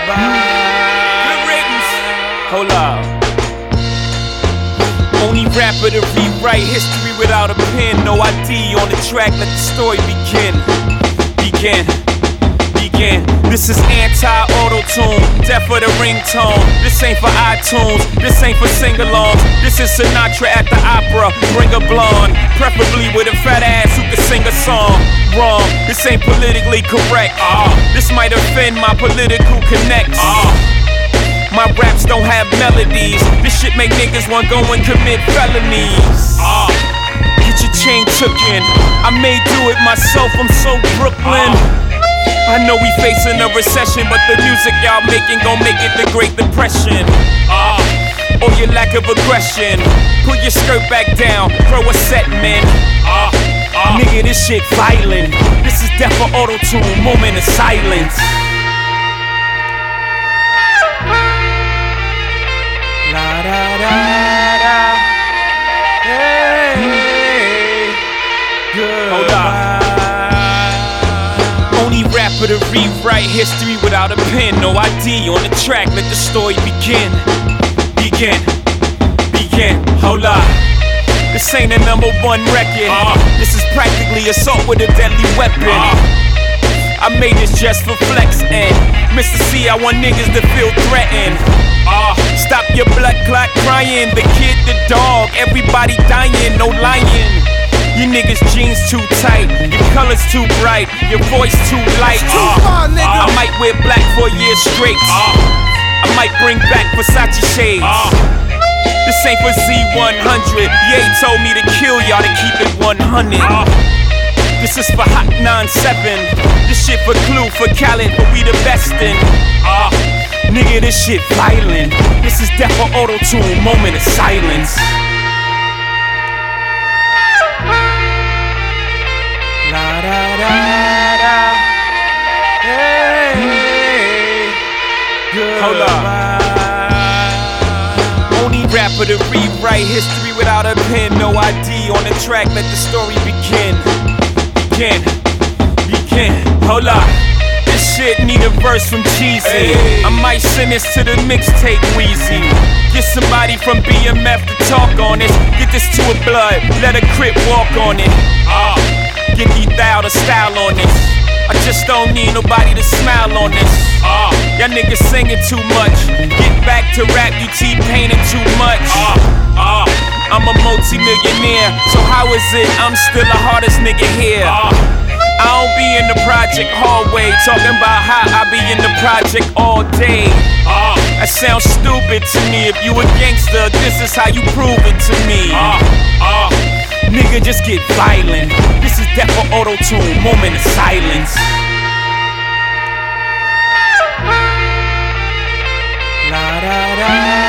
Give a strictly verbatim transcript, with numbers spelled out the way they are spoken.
Good riddance. Hold up. Only rapper to rewrite history without a pen. No I D on the track, let the story begin. Begin. Begin. This is anti-auto-tune, death for the ringtone. This ain't for iTunes, this ain't for sing-alongs. This is Sinatra at the opera, bring a blonde, preferably with a fat ass who can sing a song. Wrong, this ain't politically correct. uh, This might offend my political connects. uh, My raps don't have melodies. This shit make niggas want go and commit felonies. uh, Get your chain took in, I may do it myself, I'm so Brooklyn. uh, I know we facing a recession, but the music y'all making gon' make it the Great Depression. Ah, uh, or your lack of aggression. Pull your skirt back down, throw a set, man. Ah, uh, uh. Nigga, this shit violent. This is death for auto-tune, moment of silence. La da da da. Hey, good. Hold up. Rapper to rewrite history without a pen. No I D on the track, let the story begin. Begin. Begin. Hold up. This ain't a number one record. uh, This is practically assault with a deadly weapon. uh, I made this just for flex and Mister C, I want niggas to feel threatened. uh, Stop your blood clot crying. The kid, the dog, everybody dying, no lying. You niggas jeans too tight, your colors too bright, your voice too light. uh, far, uh, I might wear black for a year straight. uh, I might bring back Versace shades. uh, This ain't for Z one hundred. Ye told me to kill y'all to keep it one hundred. uh, This is for Hot nine seven. This shit for Clue, for Khaled, but we the best in. uh, Nigga, this shit violent. This is death for auto-tune, moment of silence. La da da da. Hey, good. Hold up. Only rapper to rewrite history without a pen. No I D on the track, let the story begin. Begin. Begin. Hold up. This shit need a verse from Jeezy. Hey. I might send this to the mixtape Weezy. Get somebody from B M F to talk on this. Get this to a blood, let a Crip walk on it. uh. Get these thou to style on this. I just don't need nobody to smile on this. uh, Y'all niggas singing too much. Get back to rap, you T-painting too much. uh, uh, I'm a multi-millionaire, so how is it I'm still the hardest nigga here? uh, I don't be in the project hallway talking about how I be in the project all day. uh, That sounds stupid to me. If you a gangster, this is how you prove it to me. uh, uh, Nigga, just get violent. This is death for auto-tune, moment of silence. La da da.